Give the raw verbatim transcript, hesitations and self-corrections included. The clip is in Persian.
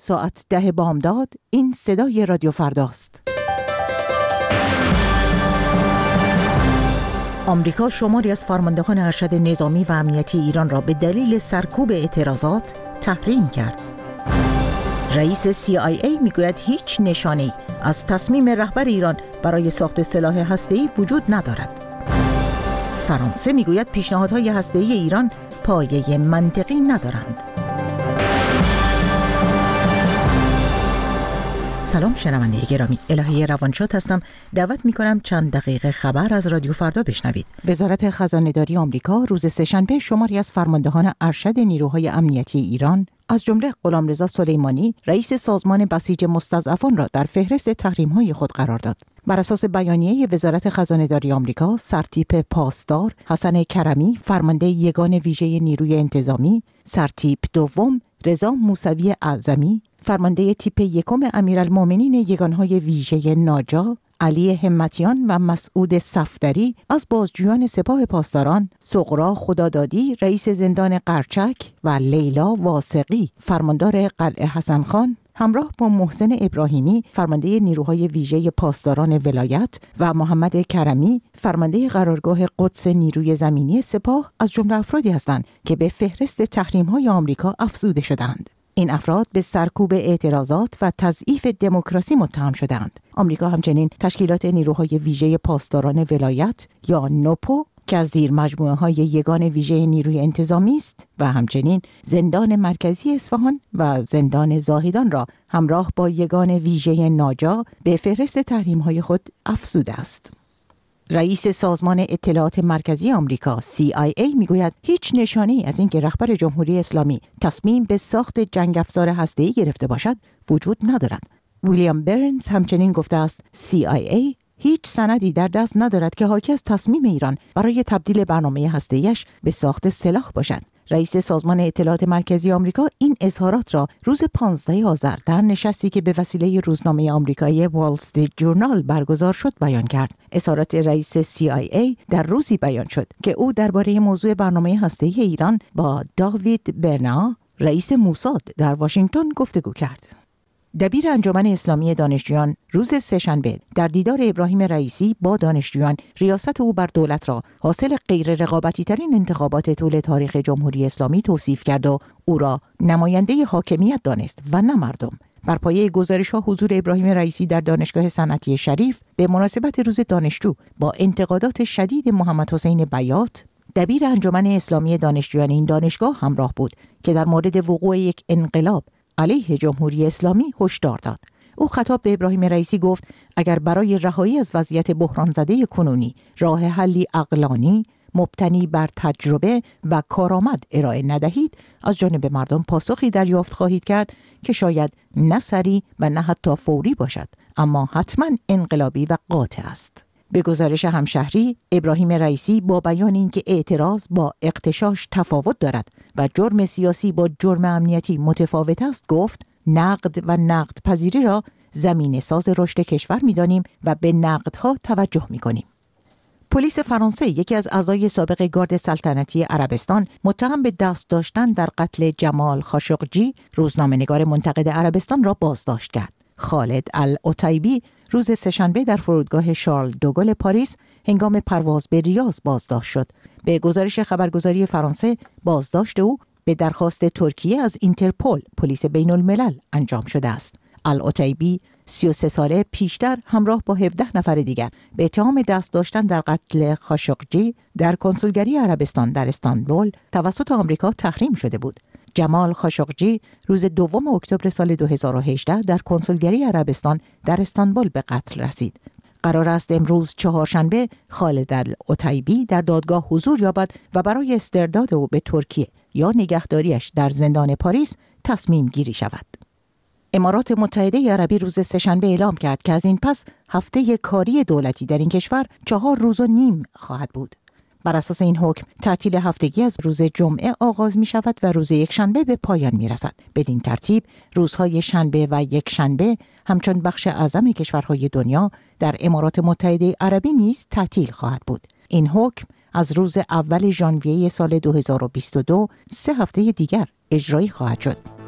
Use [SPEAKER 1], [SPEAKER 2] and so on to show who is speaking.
[SPEAKER 1] ساعت ده بامداد. این صدای رادیو فرداست. آمریکا شماری از فرماندهان ارشد نظامی و امنیتی ایران را به دلیل سرکوب اعتراضات تحریم کرد. رئیس سی آی ای میگوید هیچ نشانه‌ای از تصمیم رهبر ایران برای ساخت سلاح هسته‌ای وجود ندارد. فرانسه میگوید پیشنهادهای هسته‌ای ایران پایه منطقی ندارند. سلام شنونده گرامی، الهه روانشاد هستم. دعوت می‌کنم چند دقیقه خبر از رادیو فردا بشنوید. وزارت خزانه‌داری آمریکا روز سه‌شنبه شماری از فرماندهان ارشد نیروهای امنیتی ایران از جمله غلامرضا سلیمانی رئیس سازمان بسیج مستضعفان را در فهرست تحریم‌های خود قرار داد. بر اساس بیانیه وزارت خزانه‌داری آمریکا، سرتیپ پاسدار حسن کرمی فرمانده یگان ویژه نیروی انتظامی، سرتیپ دوم رضا موسوی اعظمی فرمانده تیپ یکم امیرالمومنین یگانهای ویژه ناجا، علی همتیان و مسعود صفدری از بازجویان سپاه پاسداران، سغرا خدادادی رئیس زندان قرچک و لیلا واسقی فرماندار قلعه حسن خان همراه با محسن ابراهیمی فرمانده نیروهای ویژه پاسداران ولایت و محمد کرمی فرمانده قرارگاه قدس نیروی زمینی سپاه از جمله افرادی هستند که به فهرست تحریم‌های آمریکا افزوده شدند. این افراد به سرکوب اعتراضات و تضعیف دموکراسی متهم شدند. آمریکا همچنین تشکیلات نیروهای ویژه پاسداران ولایت یا نوپو که از زیر مجموعه های یگان ویژه نیروی انتظامی است و همچنین زندان مرکزی اصفهان و زندان زاهدان را همراه با یگان ویژه ناجا به فهرست تحریم های خود افزوده است. رئیس سازمان اطلاعات مرکزی آمریکا سی آی ای میگوید هیچ نشانه‌ای از اینکه رهبر جمهوری اسلامی تصمیم به ساخت جنگ افزار هسته‌ای گرفته باشد وجود ندارد. ویلیام برنز همچنین گفته است سی آی ای هیچ سندی در دست ندارد که حاکی از تصمیم ایران برای تبدیل برنامه هسته‌ایش به ساخت سلاح باشد. رئیس سازمان اطلاعات مرکزی آمریکا این اظهارات را روز پانزده آذر در نشستی که به وسیله روزنامه آمریکایی وال استریت جورنال برگزار شد بیان کرد. اظهارات رئیس سی آی ای در روزی بیان شد که او درباره موضوع برنامه هسته‌ای ایران با داوید برنا رئیس موساد در واشنگتن گفتگو کرد. دبیر انجمن اسلامی دانشجویان روز سه‌شنبه در دیدار ابراهیم رئیسی با دانشجویان ریاست او بر دولت را حاصل غیر رقابتی ترین انتخابات طول تاریخ جمهوری اسلامی توصیف کرد و او را نماینده حاکمیت دانست و نه مردم. بر پایه گزارش‌ها حضور ابراهیم رئیسی در دانشگاه صنعتی شریف به مناسبت روز دانشجو با انتقادات شدید محمد حسین بیات دبیر انجمن اسلامی دانشجویان این دانشگاه همراه بود که در مورد وقوع یک انقلاب علیه جمهوری اسلامی هشدار داد. او خطاب به ابراهیم رئیسی گفت اگر برای رهایی از وضعیت بحران زده کنونی راه حلی عقلانی مبتنی بر تجربه و کارآمد ارائه ندهید از جانب مردم پاسخی دریافت خواهید کرد که شاید نه سریع و نه حتی فوری باشد اما حتما انقلابی و قاطع است. به گزارش همشهری، ابراهیم رئیسی با بیان اینکه اعتراض با اغتشاش تفاوت دارد و جرم سیاسی با جرم امنیتی متفاوت است گفت نقد و نقد پذیری را زمینه ساز رشد کشور می‌دانیم و به نقدها توجه می‌کنیم. پلیس فرانسه یکی از اعضای سابق گارد سلطنتی عربستان متهم به دست داشتن در قتل جمال خاشقجی روزنامه‌نگار منتقد عربستان را بازداشت کرد. خالد العتیبی روز سه‌شنبه در فرودگاه شارل دوگل پاریس هنگام پرواز به ریاض بازداشت شد. به گزارش خبرگزاری فرانسه بازداشت او به درخواست ترکیه از اینترپل پلیس بین الملل انجام شده است. العتیبی سی و سه ساله پیشتر همراه با هفده نفر دیگر به اتهام دست داشتن در قتل خاشقجی در کنسولگری عربستان در استانبول توسط آمریکا تحریم شده بود. جمال خاشقجی روز دوم اکتبر سال دو هزار و هجده در کنسولگری عربستان در استانبول به قتل رسید. قرار است امروز چهارشنبه خالد العتیبی در دادگاه حضور یابد و برای استرداد او به ترکیه یا نگهداریش در زندان پاریس تصمیم گیری شود. امارات متحده عربی روز سه‌شنبه اعلام کرد که از این پس هفته کاری دولتی در این کشور چهار روز و نیم خواهد بود. بر اساس این حکم تعطیل هفتگی از روز جمعه آغاز می شود و روز یکشنبه به پایان می رسد. بدین ترتیب روزهای شنبه و یکشنبه همچون بخش اعظم کشورهای دنیا در امارات متحده عربی نیز تعطیل خواهد بود. این حکم از روز اول ژانویه سال دو هزار و بیست و دو سه هفته دیگر اجرایی خواهد شد.